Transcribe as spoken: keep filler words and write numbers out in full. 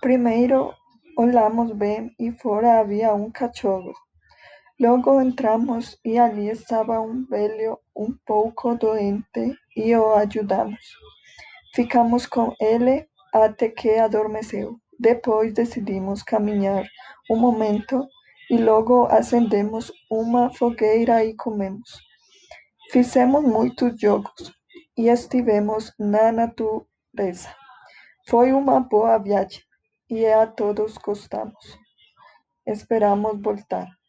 Primeiro olhamos bem e fora havia um cachorro. Logo entramos e ali estava um velho um pouco doente e o ajudamos. Ficamos com ele até que adormeceu. Depois decidimos caminhar um momento e logo acendemos uma fogueira e comemos. Fizemos muitos jogos e estivemos na natureza. Foi uma boa viagem e a todos gostamos. Esperamos voltar.